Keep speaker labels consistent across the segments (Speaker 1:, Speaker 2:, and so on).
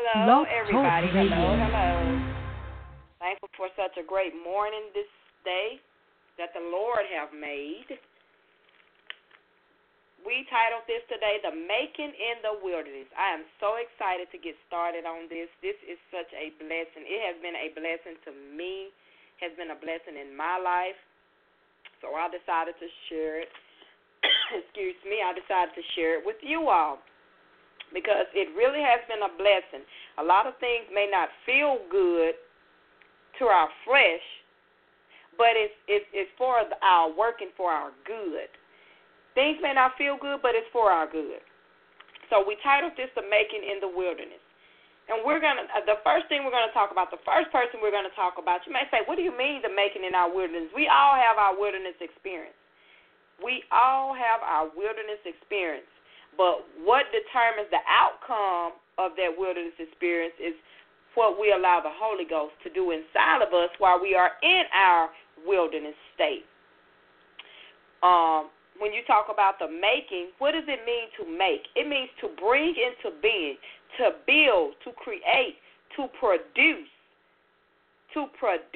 Speaker 1: Hello,
Speaker 2: Blog Talk
Speaker 1: everybody. Hello,
Speaker 2: Radio.
Speaker 1: hello. Thankful for such a great morning this day that the Lord have made. We titled this today, The Making in the Wilderness. I am so excited to get started on this. This is such a blessing. It has been a blessing to me, has been a blessing in my life. So I decided to share it. Excuse me, I decided to share it with you all, because it really has been a blessing. A lot of things may not feel good to our flesh, but it's for our working for our good. Things may not feel good, but it's for our good. So we titled this The Making in the Wilderness. And the first thing we're going to talk about, the first person we're going to talk about, you may say, what do you mean the making in our wilderness? We all have our wilderness experience. We all have our wilderness experience. But what determines the outcome of that wilderness experience is what we allow the Holy Ghost to do inside of us while we are in our wilderness state. When you talk about the making, what does it mean to make? It means to bring into being, to build, to create, to produce. So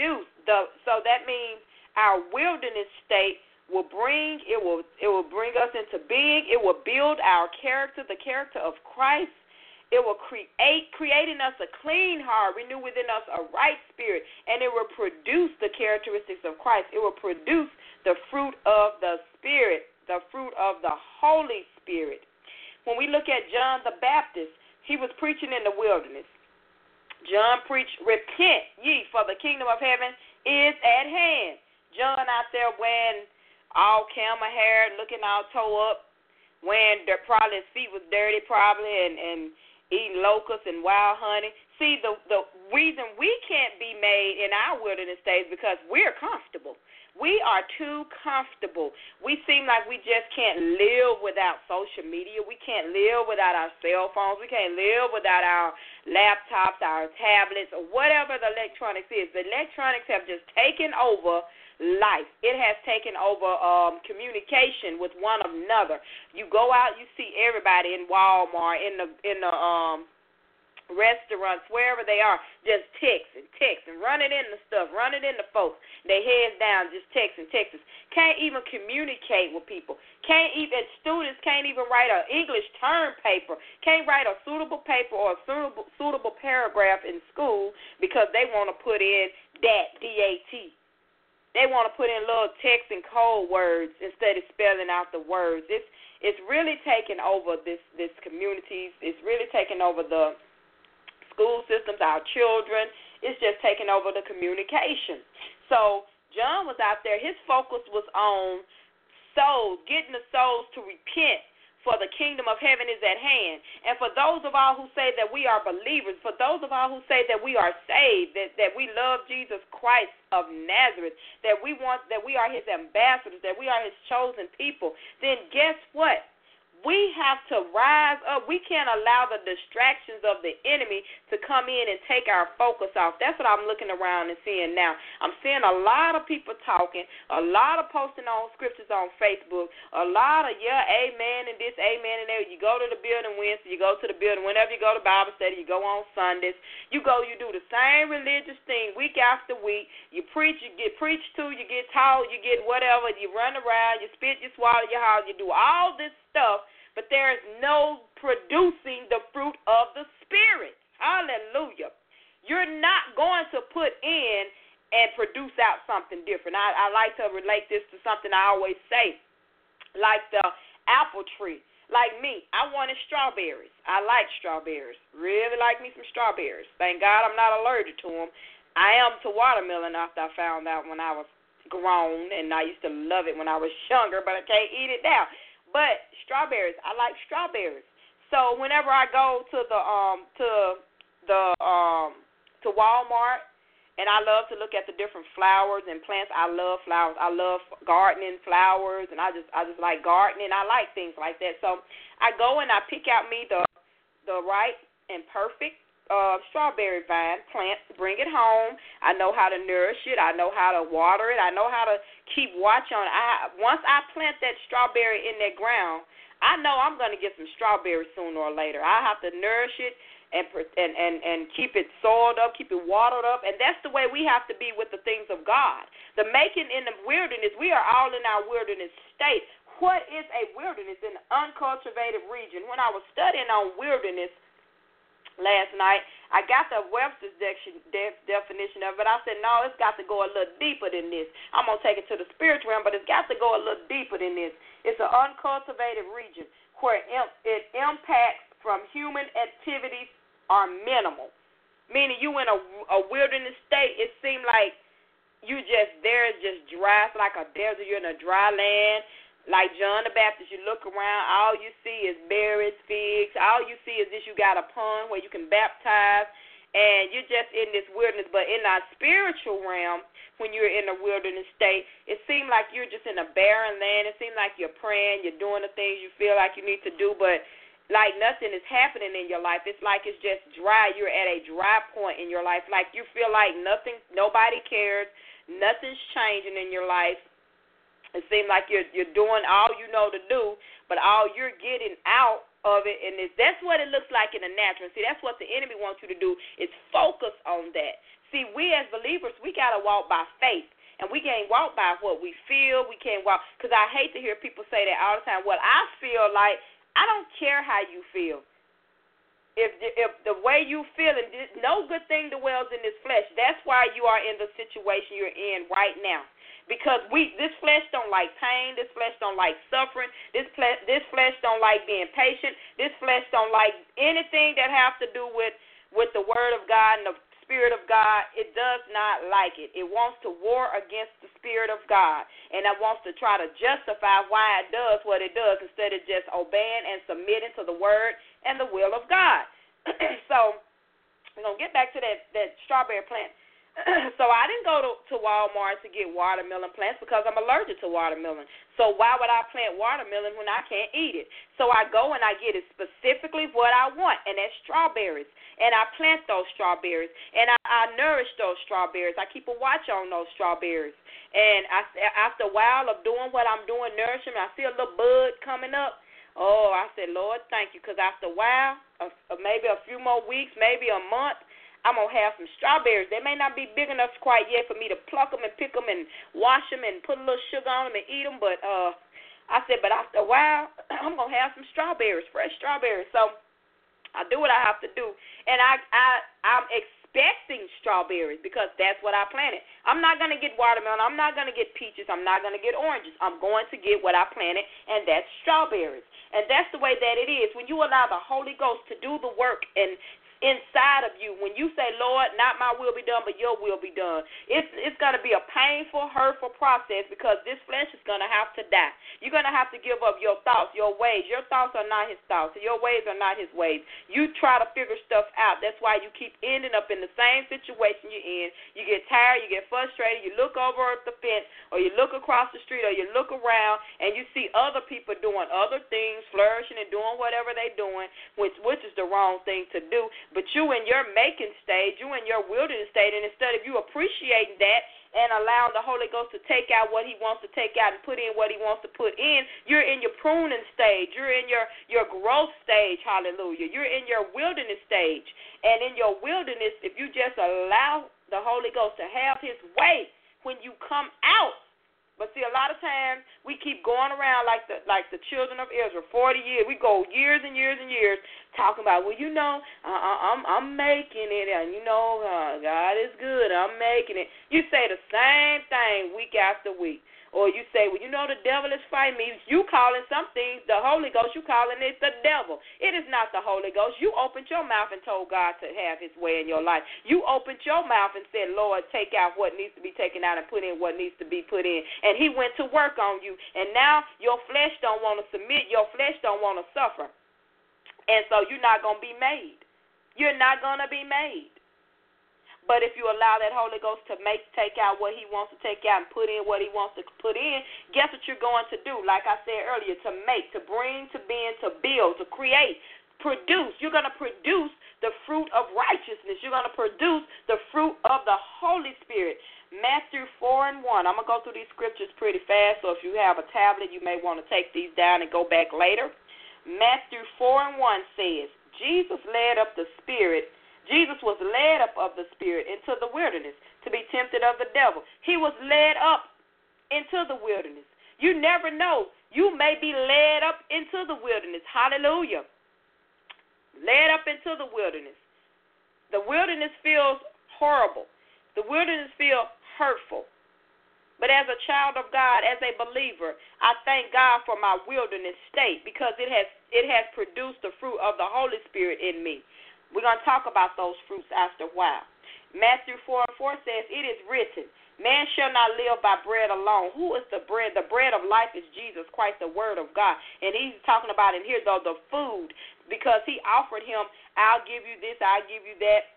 Speaker 1: that means our wilderness state will bring us into being. It will build our character, the character of Christ. It will create in us a clean heart, renew within us a right spirit, and it will produce the characteristics of Christ. It will produce the fruit of the Spirit, the fruit of the Holy Spirit. When we look at John the Baptist, he was preaching in the wilderness. John preached, repent ye, for the kingdom of heaven is at hand. John out there wearing all camel hair, looking all toe up, wearing probably his feet was dirty probably, and eating locusts and wild honey. See, the reason we can't be made in our wilderness days because we're comfortable. We are too comfortable. We seem like we just can't live without social media. We can't live without our cell phones. We can't live without our laptops, our tablets, or whatever the electronics is. The electronics have just taken over life. It has taken over communication with one another. You go out, you see everybody in Walmart, in the restaurants, wherever they are, just text and running into stuff, running into folks. Their heads down, just texting. Can't even communicate with people. Students can't even write an English term paper. Can't write a suitable paper or a suitable paragraph in school because they want to put in DAT. They want to put in little text and code words instead of spelling out the words. It's really taken over this community. It's really taken over the school systems, our children. It's just taking over the communication. So John was out there. His focus was on souls, getting the souls to repent, for the kingdom of heaven is at hand. And for those of all who say that we are believers, for those of all who say that we are saved, that we love Jesus Christ of Nazareth, that we are his ambassadors, that we are his chosen people, then guess what? We have to rise up. We can't allow the distractions of the enemy to come in and take our focus off. That's what I'm looking around and seeing now. I'm seeing a lot of people talking, a lot of posting on scriptures on Facebook, a lot of, amen and this, amen and that. You go to the building Wednesday, you go to the building whenever you go to Bible study, you go on Sundays. You do the same religious thing week after week. You preach, you get preached to, you get taught, you get whatever, you run around, you spit, you swallow, you holler, you do all this stuff, but there is no producing the fruit of the Spirit. Hallelujah. You're not going to put in and produce out something different. I like to relate this to something I always say, like the apple tree. Like me, I wanted strawberries. I like strawberries. Really like me some strawberries. Thank God I'm not allergic to them. I am to watermelon after I found out when I was grown, and I used to love it when I was younger, but I can't eat it now. But strawberries, I like strawberries. So whenever I go to Walmart, and I love to look at the different flowers and plants. I love flowers. I love gardening flowers, and I just like gardening. I like things like that. So I go and I pick out me the right and perfect strawberry vine plant, bring it home. I know how to nourish it. I know how to water it. I know how to keep watch on it. Once I plant that strawberry in that ground, I know I'm going to get some strawberries sooner or later. I have to nourish it and keep it soiled up, keep it watered up. And that's the way we have to be with the things of God. The making in the wilderness, we are all in our wilderness state. What is a wilderness? An uncultivated region. When I was studying on wilderness last night, I got the Webster's definition of it. I said, no, it's got to go a little deeper than this. I'm going to take it to the spiritual realm, but it's got to go a little deeper than this. It's an uncultivated region where it impacts from human activities are minimal. Meaning you in a wilderness state, it seemed like you just there, it's just dry. It's like a desert. You're in a dry land. Like John the Baptist, you look around, all you see is berries, figs. All you see is this, you got a pond where you can baptize, and you're just in this wilderness. But in our spiritual realm, when you're in a wilderness state, it seems like you're just in a barren land. It seems like you're praying, you're doing the things you feel like you need to do, but like nothing is happening in your life. It's like it's just dry. You're at a dry point in your life. Like you feel like nobody cares, nothing's changing in your life. It seems like you're doing all you know to do, but all you're getting out of it, and that's what it looks like in the natural. See, that's what the enemy wants you to do, is focus on that. See, we as believers, we got to walk by faith, and we can't walk by what we feel. We can't walk, because I hate to hear people say that all the time. Well, I feel like, I don't care how you feel. If the way you feel, and no good thing dwells in this flesh, that's why you are in the situation you're in right now. Because this flesh don't like pain. This flesh don't like suffering. This flesh don't like being patient. This flesh don't like anything that has to do with the Word of God and the Spirit of God. It does not like it. It wants to war against the Spirit of God, and it wants to try to justify why it does what it does instead of just obeying and submitting to the Word and the will of God. So we're going to get back to that strawberry plant. So I didn't go to Walmart to get watermelon plants because I'm allergic to watermelon. So why would I plant watermelon when I can't eat it? So I go and I get it specifically what I want, and that's strawberries. And I plant those strawberries, and I nourish those strawberries. I keep a watch on those strawberries. And after a while of doing what I'm doing, nourishing them, I see a little bud coming up. Oh, I said, Lord, thank you, because after a while, maybe a few more weeks, maybe a month, I'm going to have some strawberries. They may not be big enough quite yet for me to pluck them and pick them and wash them and put a little sugar on them and eat them. But I said, but after a while, I'm going to have some strawberries, fresh strawberries. So I do what I have to do. And I'm expecting strawberries because that's what I planted. I'm not going to get watermelon. I'm not going to get peaches. I'm not going to get oranges. I'm going to get what I planted, and that's strawberries. And that's the way that it is. When you allow the Holy Ghost to do the work and inside of you, when you say, Lord, not my will be done, but your will be done, it's going to be a painful, hurtful process because this flesh is going to have to die. You're going to have to give up your thoughts, your ways. Your thoughts are not his thoughts. Your ways are not his ways. You try to figure stuff out. That's why you keep ending up in the same situation you're in. You get tired, you get frustrated, you look over the fence, or you look across the street, or you look around, and you see other people doing other things, flourishing and doing whatever they're doing, which is the wrong thing to do. But you in your making stage, you in your wilderness state, and instead of you appreciating that and allowing the Holy Ghost to take out what he wants to take out and put in what he wants to put in, you're in your pruning stage. You're in your growth stage, hallelujah. You're in your wilderness stage. And in your wilderness, if you just allow the Holy Ghost to have his way when you come out. But see, a lot of times we keep going around like the children of Israel, 40 years. We go years and years and years talking about, well, you know, I'm making it, and you know, God is good. I'm making it. You say the same thing week after week. Or you say, well, you know, the devil is fighting me. You calling some things the Holy Ghost, you calling it the devil. It is not the Holy Ghost. You opened your mouth and told God to have his way in your life. You opened your mouth and said, Lord, take out what needs to be taken out and put in what needs to be put in. And he went to work on you. And now your flesh don't want to submit. Your flesh don't want to suffer. And so you're not going to be made. You're not going to be made. But if you allow that Holy Ghost to take out what he wants to take out and put in what he wants to put in, guess what you're going to do? Like I said earlier, to make, to bring, to being, to build, to create, produce. You're going to produce the fruit of righteousness. You're going to produce the fruit of the Holy Spirit. Matthew 4:1. I'm going to go through these scriptures pretty fast, so if you have a tablet, you may want to take these down and go back later. Matthew 4:1 says, Jesus led up the Spirit. Jesus was led up of the Spirit into the wilderness to be tempted of the devil. He was led up into the wilderness. You never know. You may be led up into the wilderness. Hallelujah. Led up into the wilderness. The wilderness feels horrible. The wilderness feels hurtful. But as a child of God, as a believer, I thank God for my wilderness state because it has produced the fruit of the Holy Spirit in me. We're going to talk about those fruits after a while. Matthew 4:4 says, it is written, man shall not live by bread alone. Who is the bread? The bread of life is Jesus Christ, the word of God. And he's talking about in here, though, the food, because he offered him, I'll give you this, I'll give you that.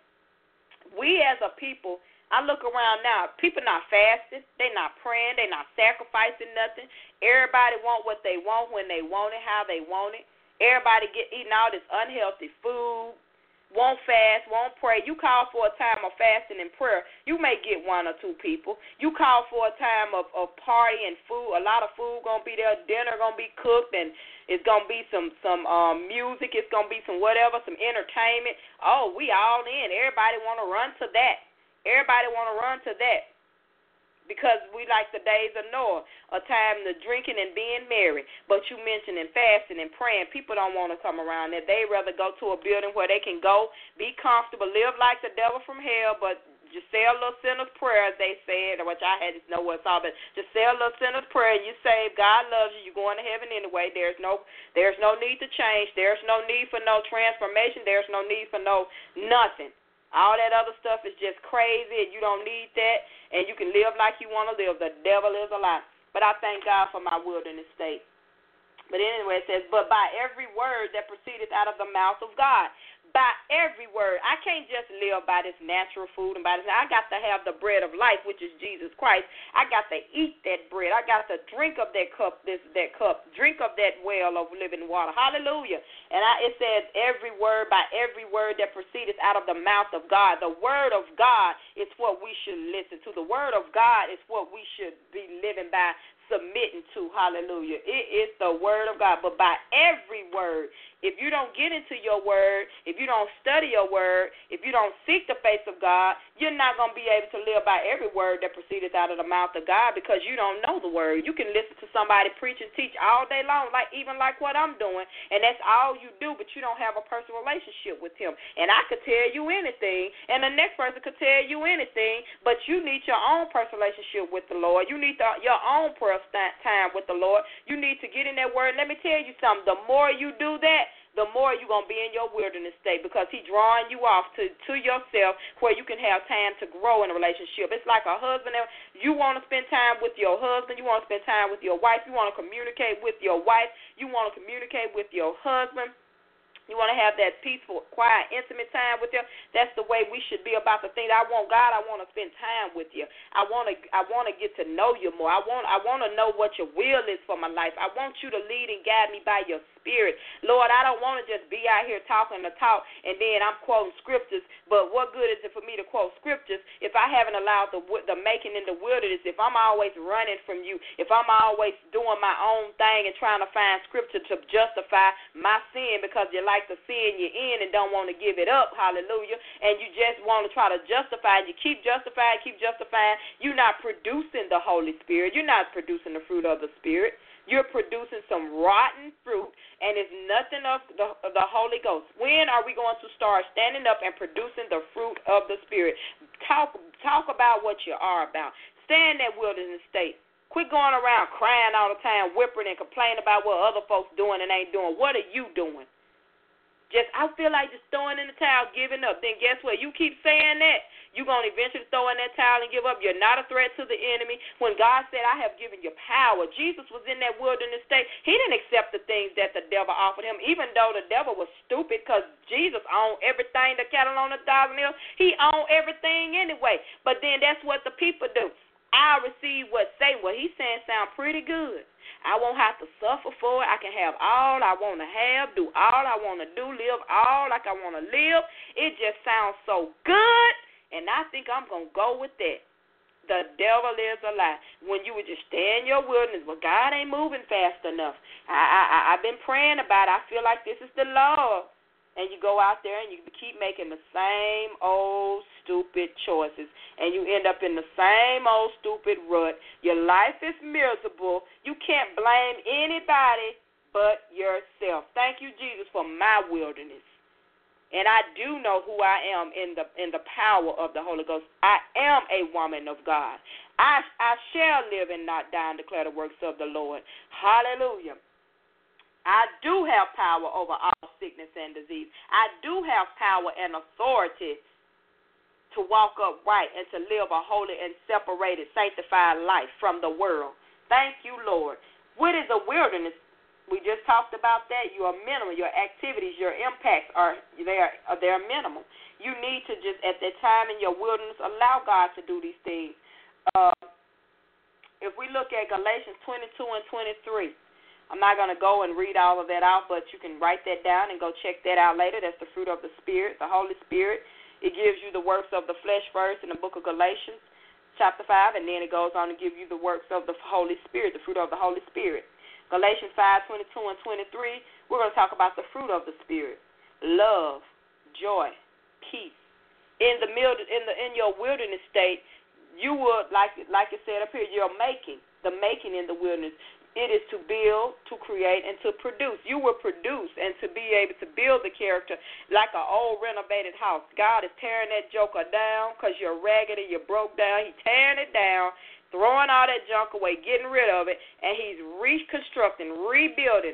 Speaker 1: We as a people, I look around now, people not fasting, they not praying, they not sacrificing nothing. Everybody want what they want when they want it, how they want it. Everybody eating all this unhealthy food. Won't fast, won't pray. You call for a time of fasting and prayer, you may get one or two people. You call for a time of party and food, a lot of food going to be there, dinner going to be cooked, and it's going to be some music, it's going to be some whatever, some entertainment. Oh, we all in. Everybody want to run to that. Everybody want to run to that. Because we like the days of Noah, a time to drinking and being merry. But you mentioning fasting and praying, people don't want to come around there. They rather go to a building where they can go, be comfortable, live like the devil from hell, but just say a little sinner's prayer, as they said, which I had to know what it's all, but just say a little sinner's prayer. You saved. God loves you. You're going to heaven anyway. There's no need to change. There's no need for no transformation. There's no need for no nothing. All that other stuff is just crazy, and you don't need that, and you can live like you want to live. The devil is a lie. But I thank God for my wilderness state. But anyway, it says, but by every word that proceedeth out of the mouth of God. By every word. I can't just live by this natural food and by this. I got to have the bread of life, which is Jesus Christ. I got to eat that bread. I got to drink of that cup, drink of that well of living water. Hallelujah. And it says every word, by every word that proceedeth out of the mouth of God. The word of God is what we should listen to. The word of God is what we should be living by, submitting to. Hallelujah. It is the word of God. But by every word, if you don't get into your word, if you don't study your word, if you don't seek the face of God, you're not going to be able to live by every word that proceedeth out of the mouth of God because you don't know the word. You can listen to somebody preach and teach all day long, even like what I'm doing, and that's all you do, but you don't have a personal relationship with him. And I could tell you anything, and the next person could tell you anything, but you need your own personal relationship with the Lord. You need your own prayer time with the Lord. You need to get in that word. Let me tell you something. The more you do that, the more you're going to be in your wilderness state because he's drawing you off to yourself where you can have time to grow in a relationship. It's like a husband. You want to spend time with your husband. You want to spend time with your wife. You want to communicate with your wife. You want to communicate with your husband. You want to have that peaceful, quiet, intimate time with him. That's the way we should be about the things. I want to spend time with you. I want to get to know you more. I want to know what your will is for my life. I want you to lead and guide me by your spirit. Lord, I don't want to just be out here talking the talk and then I'm quoting scriptures, but what good is it for me to quote scriptures if I haven't allowed the making in the wilderness, if I'm always running from you, if I'm always doing my own thing and trying to find scripture to justify my sin because you like the sin you're in and don't want to give it up, hallelujah, and you just want to try to justify it. You keep justifying, you're not producing the Holy Spirit. You're not producing the fruit of the Spirit. You're producing some rotten fruit, and it's nothing of the Holy Ghost. When are we going to start standing up and producing the fruit of the Spirit? Talk about what you are about. Stay in that wilderness state. Quit going around crying all the time, whimpering and complaining about what other folks doing and ain't doing. What are you doing? I feel like just throwing in the towel, giving up. Then guess what? You keep saying that, you're going to eventually throw in that towel and give up. You're not a threat to the enemy. When God said, I have given you power, Jesus was in that wilderness state. He didn't accept the things that the devil offered him, even though the devil was stupid because Jesus owned everything, the cattle on 1,000 hills. He owned everything anyway. But then that's what the people do. I'll receive what say. What he's saying sound pretty good. I won't have to suffer for it. I can have all I want to have, do all I want to do, live all like I want to live. It just sounds so good, and I think I'm going to go with that. The devil is a lie. When you would just stay in your wilderness, but God ain't moving fast enough. I've been praying about it. I feel like this is the Lord. and you go out there and you keep making the same old stupid choices, and you end up in the same old stupid rut. Your life is miserable. You can't blame anybody but yourself. Thank you, Jesus, for my wilderness. And I do know who I am in the power of the Holy Ghost. I am a woman of God. I shall live and not die and declare the works of the Lord. Hallelujah. I do have power over all sickness and disease. I do have power and authority to walk upright and to live a holy and separated, sanctified life from the world. Thank you, Lord. What is a wilderness? We just talked about that. You are minimal. Your activities, your impacts they're minimal. You need to just, at that time in your wilderness, allow God to do these things. If we look at Galatians 22 and 23, I'm not going to go and read all of that out, but you can write that down and go check that out later. That's the fruit of the Spirit, the Holy Spirit. It gives you the works of the flesh first in the book of Galatians, chapter 5, and then it goes on to give you the works of the Holy Spirit, the fruit of the Holy Spirit. Galatians 5:22 and 23, we're going to talk about the fruit of the Spirit: love, joy, peace. In your wilderness state, you would, like it said up here, you're making in the wilderness. It is to build, to create, and to produce. You will produce and to be able to build the character like an old renovated house. God is tearing that joker down because you're raggedy, you're broke down. He's tearing it down, throwing all that junk away, getting rid of it, and he's reconstructing, rebuilding,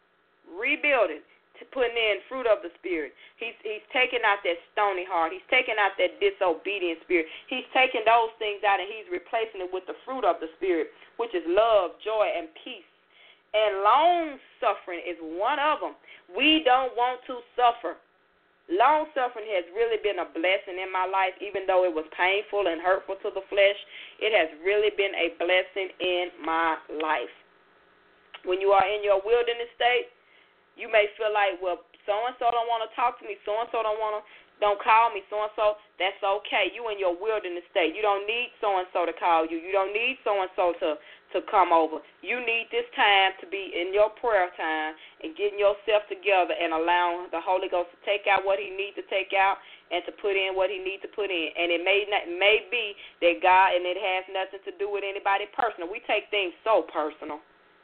Speaker 1: to putting in fruit of the Spirit. He's taking out that stony heart. He's taking out that disobedient spirit. He's taking those things out, and he's replacing it with the fruit of the Spirit, which is love, joy, and peace. And long-suffering is one of them. We don't want to suffer. Long-suffering has really been a blessing in my life, even though it was painful and hurtful to the flesh. It has really been a blessing in my life. When you are in your wilderness state, you may feel like, well, so-and-so don't want to talk to me, so-and-so don't call me, so-and-so. That's okay. You in your wilderness state. You don't need so-and-so to call you. You don't need so-and-so to come over. You need this time to be in your prayer time and getting yourself together and allowing the Holy Ghost to take out what he needs to take out and to put in what he needs to put in. And it may be that God, and it has nothing to do with anybody personal. We take things so personal.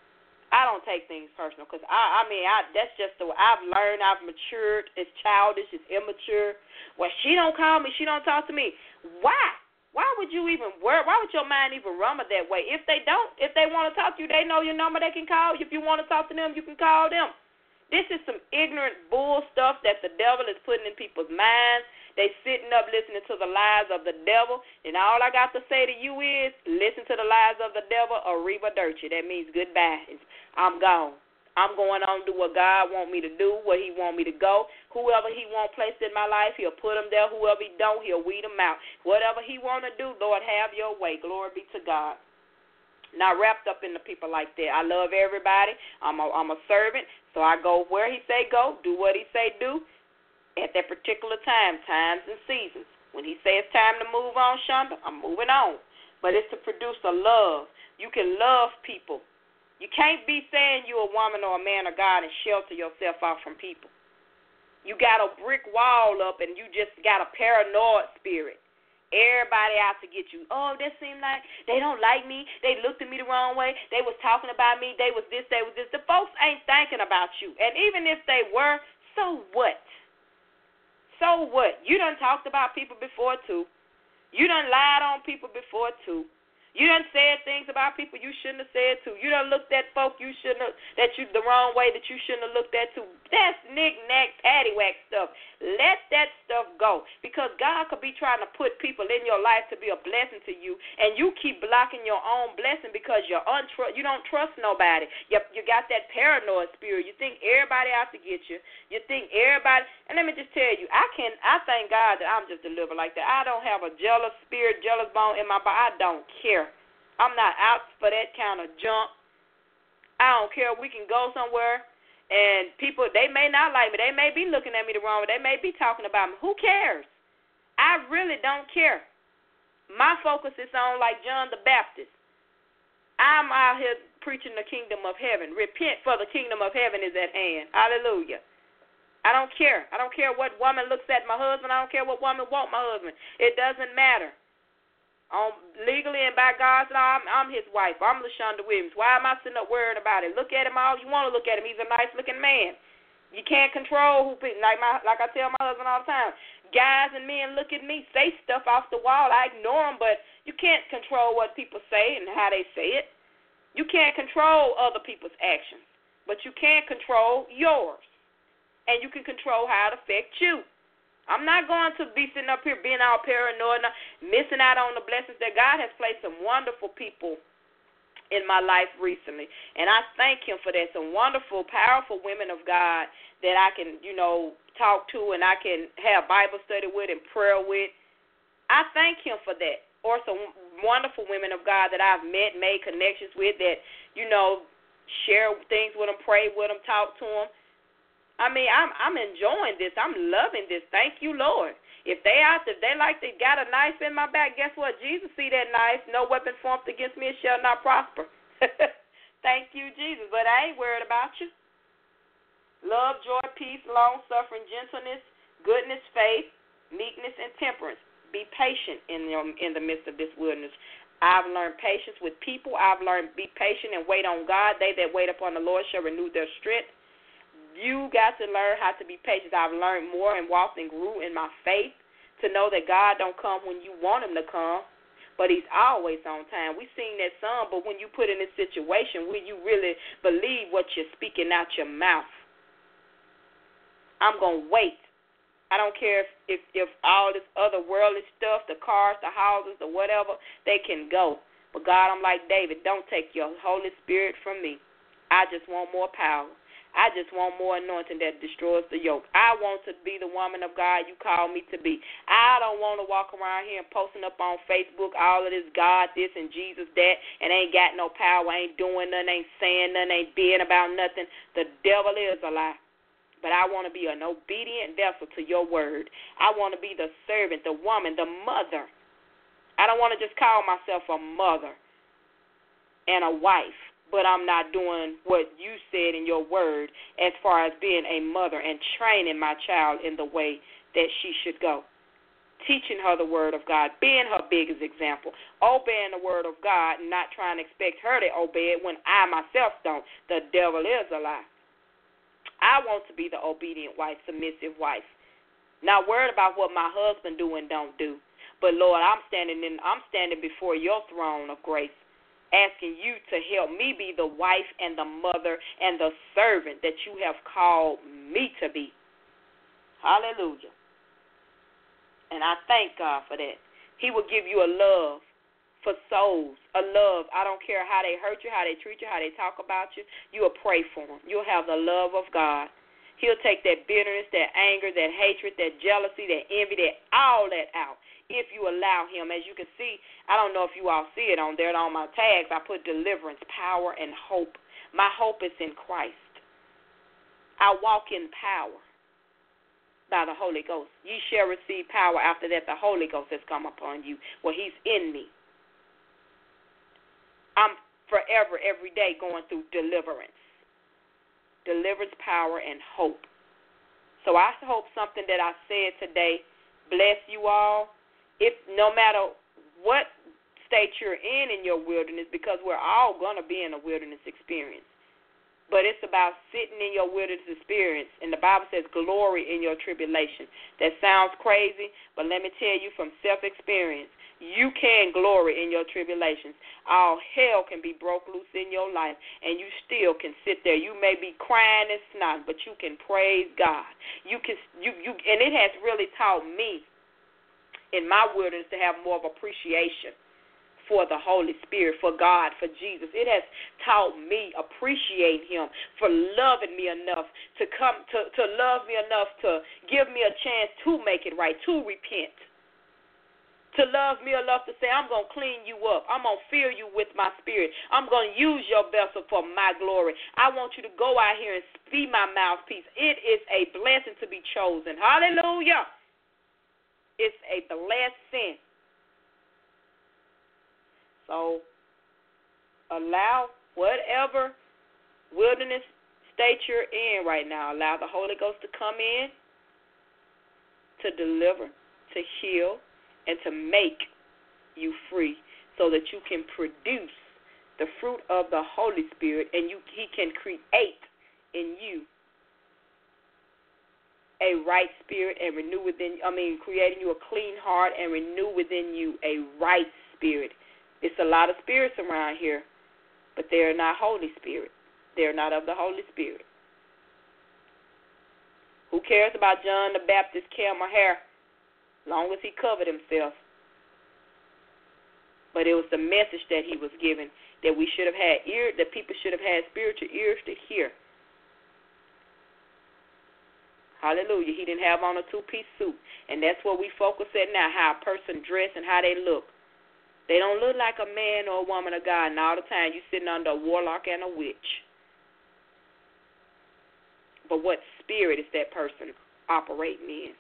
Speaker 1: I don't take things personal because, that's just the way I've learned. I've matured. It's childish. It's immature. Well, she don't call me. She don't talk to me. Why? Why would you even worry? Why would your mind even rumble that way? If they want to talk to you, they know your number. They can call you. If you want to talk to them, you can call them. This is some ignorant bull stuff that the devil is putting in people's minds. They sitting up listening to the lies of the devil, and all I got to say to you is listen to the lies of the devil, arrivederci. That means goodbye. I'm gone. I'm going on to do what God want me to do, where he want me to go. Whoever he want placed in my life, he'll put them there. Whoever he don't, he'll weed them out. Whatever he want to do, Lord, have your way. Glory be to God. Not wrapped up in the people like that. I love everybody. I'm a servant, so I go where he say go, do what he say do. At that particular time, times and seasons. When he says it's time to move on, Shonda, I'm moving on. But it's to produce a love. You can love people. You can't be saying you're a woman or a man of God and shelter yourself out from people. You got a brick wall up and you just got a paranoid spirit. Everybody out to get you. Oh, that seemed like they don't like me. They looked at me the wrong way. They was talking about me. They was this, they was this. The folks ain't thinking about you. And even if they were, so what? So what? You done talked about people before, too. You done lied on people before, too. You done said things about people you shouldn't have said, too. You done looked at folk you shouldn't have, the wrong way that you shouldn't have looked at, too. That's knick-knack, paddywhack stuff. Let that stuff go. Because God could be trying to put people in your life to be a blessing to you, and you keep blocking your own blessing because you don't trust nobody. You got that paranoid spirit. You think everybody out to get you. You think everybody, and let me just tell you, I thank God that I'm just delivered like that. I don't have a jealous spirit, jealous bone in my body. I don't care. I'm not out for that kind of junk. I don't care. We can go somewhere, and people, they may not like me. They may be looking at me the wrong way. They may be talking about me. Who cares? I really don't care. My focus is on, like John the Baptist. I'm out here preaching the kingdom of heaven. Repent, for the kingdom of heaven is at hand. Hallelujah. I don't care. I don't care what woman looks at my husband. I don't care what woman want my husband. It doesn't matter. Legally and by God's law, I'm his wife. I'm LaShonda Williams. Why am I sitting up worried about it? Look at him all you want to look at him. He's a nice-looking man. You can't control who people, like I tell my husband all the time, guys and men look at me, say stuff off the wall. I ignore them, but you can't control what people say and how they say it. You can't control other people's actions, but you can control yours. And you can control how it affects you. I'm not going to be sitting up here being all paranoid, missing out on the blessings that God has placed some wonderful people in my life recently. And I thank him for that. Some wonderful, powerful women of God that I can, talk to and I can have Bible study with and prayer with. I thank him for that. Or some wonderful women of God that I've met, made connections with that, share things with them, pray with them, talk to them. I mean, I'm enjoying this. I'm loving this. Thank you, Lord. If they like they got a knife in my back, guess what? Jesus see that knife. No weapon formed against me shall not prosper. Thank you, Jesus. But I ain't worried about you. Love, joy, peace, long-suffering, gentleness, goodness, faith, meekness, and temperance. Be patient in the midst of this wilderness. I've learned patience with people. I've learned be patient and wait on God. They that wait upon the Lord shall renew their strength. You got to learn how to be patient. I've learned more and walked and grew in my faith to know that God don't come when you want him to come, but he's always on time. We sing that song, but when you put in this situation, will you really believe what you're speaking out your mouth? I'm going to wait. I don't care if all this other worldly stuff, the cars, the houses, or whatever, they can go. But God, I'm like David, don't take your Holy Spirit from me. I just want more power. I just want more anointing that destroys the yoke. I want to be the woman of God you call me to be. I don't want to walk around here and posting up on Facebook all of this God this and Jesus that and ain't got no power, ain't doing nothing, ain't saying nothing, ain't being about nothing. The devil is a lie. But I want to be an obedient vessel to your word. I want to be the servant, the woman, the mother. I don't want to just call myself a mother and a wife, but I'm not doing what you said in your word as far as being a mother and training my child in the way that she should go. Teaching her the word of God, being her biggest example, obeying the word of God and not trying to expect her to obey it when I myself don't. The devil is a lie. I want to be the obedient wife, submissive wife. Not worried about what my husband do and don't do. But Lord, I'm standing before your throne of grace, asking you to help me be the wife and the mother and the servant that you have called me to be. Hallelujah. And I thank God for that. He will give you a love for souls, a love. I don't care how they hurt you, how they treat you, how they talk about you. You will pray for them. You'll have the love of God. He'll take that bitterness, that anger, that hatred, that jealousy, that envy, all that out if you allow him. As you can see, I don't know if you all see it on there, on my tags, I put deliverance, power, and hope. My hope is in Christ. I walk in power by the Holy Ghost. Ye shall receive power after that the Holy Ghost has come upon you. Well, he's in me. I'm forever, every day going through deliverance. Deliverance, power, and hope. So I hope something that I said today bless you all. If no matter what state you're in your wilderness, because we're all going to be in a wilderness experience. But it's about sitting in your wilderness experience. And the Bible says glory in your tribulation. That sounds crazy, but let me tell you from self-experience, you can glory in your tribulations. All hell can be broke loose in your life, and you still can sit there. You may be crying and snot, but you can praise God. And it has really taught me in my wilderness to have more of appreciation for the Holy Spirit, for God, for Jesus. It has taught me appreciate him for loving me enough to come to love me enough to give me a chance to make it right, to repent. To love me enough to say, I'm going to clean you up. I'm going to fill you with my spirit. I'm going to use your vessel for my glory. I want you to go out here and be my mouthpiece. It is a blessing to be chosen. Hallelujah. It's a blessing. So allow whatever wilderness state you're in right now, allow the Holy Ghost to come in, to deliver, to heal, and to make you free so that you can produce the fruit of the Holy Spirit, and He can create in you a right spirit and creating you a clean heart and renew within you a right spirit. It's a lot of spirits around here, but they are not Holy Spirit. They are not of the Holy Spirit. Who cares about John the Baptist's camel hair, as long as he covered himself? But it was the message that he was given, that we should have had that people should have had spiritual ears to hear. Hallelujah. He didn't have on a two-piece suit. And that's what we focus at now, how a person dress and how they look. They don't look like a man or a woman of God, and all the time you're sitting under a warlock and a witch. But what spirit is that person operating in?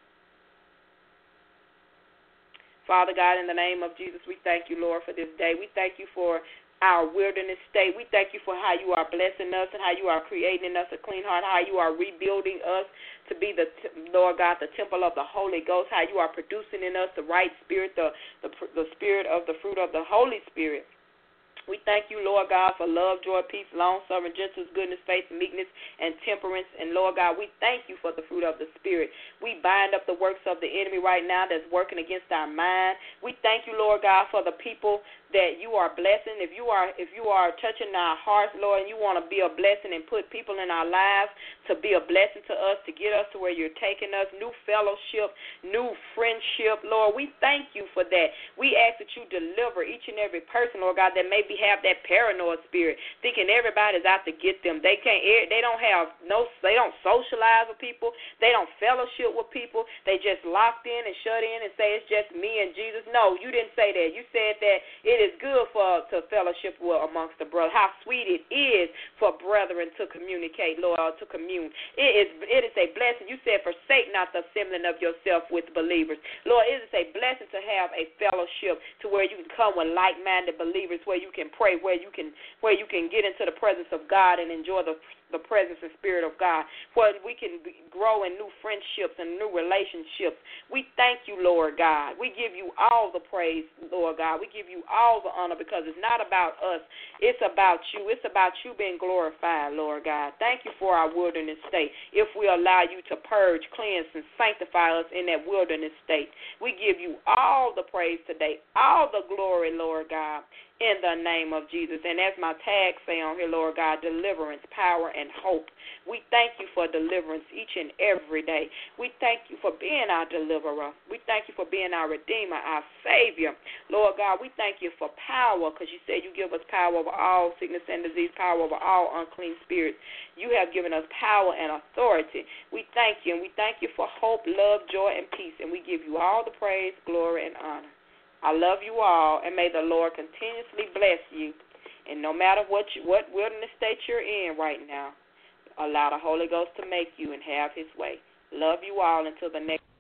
Speaker 1: Father God, in the name of Jesus, we thank you, Lord, for this day. We thank you for our wilderness state. We thank you for how you are blessing us and how you are creating in us a clean heart, how you are rebuilding us to be Lord God, the temple of the Holy Ghost, how you are producing in us the right spirit, the spirit of the fruit of the Holy Spirit. We thank you, Lord God, for love, joy, peace, long-suffering, gentleness, goodness, faith, meekness, and temperance. And, Lord God, we thank you for the fruit of the Spirit. We bind up the works of the enemy right now that's working against our mind. We thank you, Lord God, for the people that you are blessing. If you are touching our hearts, Lord, and you want to be a blessing and put people in our lives to be a blessing to us, to get us to where you're taking us, new fellowship, new friendship, Lord, we thank you for that. We ask that you deliver each and every person, Lord God, that maybe have that paranoid spirit, thinking everybody's out to get them. They don't socialize with people. They don't fellowship with people. They just locked in and shut in and say it's just me and Jesus. No, you didn't say that. You said that it is good to fellowship amongst the brothers. How sweet it is for brethren to communicate, Lord, to commune. It is a blessing. You said, forsake not the assembling of yourself with believers. Lord, it is a blessing to have a fellowship to where you can come with like-minded believers, where you can pray, where you can get into the presence of God and enjoy the presence and spirit of God, where we can grow in new friendships and new relationships. We thank you, Lord God. We give you all the praise, Lord God. We give you all the honor, because it's not about us. It's about you. It's about you being glorified, Lord God. Thank you for our wilderness state. If we allow you to purge, cleanse, and sanctify us in that wilderness state, we give you all the praise today, all the glory, Lord God, in the name of Jesus. And as my tags say on here, Lord God, deliverance, power, and hope. We thank you for deliverance each and every day. We thank you for being our deliverer. We thank you for being our redeemer, our savior. Lord God, we thank you for power, because you said you give us power over all sickness and disease, power over all unclean spirits. You have given us power and authority. We thank you, and we thank you for hope, love, joy, and peace. And we give you all the praise, glory, and honor. I love you all, and may the Lord continuously bless you. And no matter what wilderness state you're in right now, allow the Holy Ghost to make you and have his way. Love you all until the next